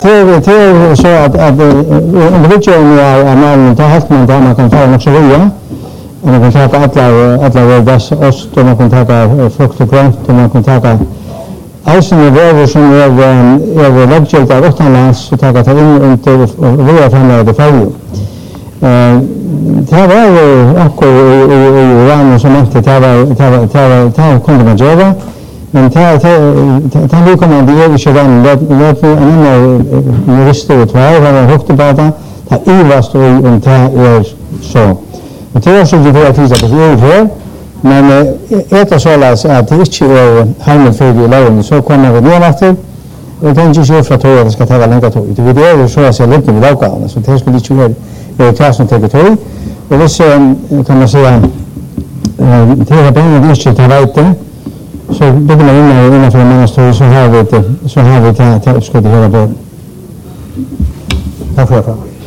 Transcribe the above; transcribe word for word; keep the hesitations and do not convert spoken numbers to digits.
Det är så att, att under utgången av malen tar helt man där man kan ta något så roja. Man kan ta alla alla världens ost och man kan ta frukt och grönt och man kan ta alltså när det som är är läggt av utomlands så tar det in inte roja fram det färg. Eh det var ju också i Iran som inte det var det var det kunde man göra. Men ta ta ta vi kommer det är ju den låt en annan jurister och två har högt på det ta i vad står i och ta är så. Och det är så det är att det är här men det är så att det inte är hemligt för det lagen så kommer vi ner efter och den ju så för att det ska ta längre tid. Det är ju så att jag lägger det lagen så det skulle inte vara det klass som tar tid och det så kan man säga det är bara det ska ta lite. Så bygger man in innanför en manastör så har vi det så har vi det här utskottet hela dagen. Tack för det.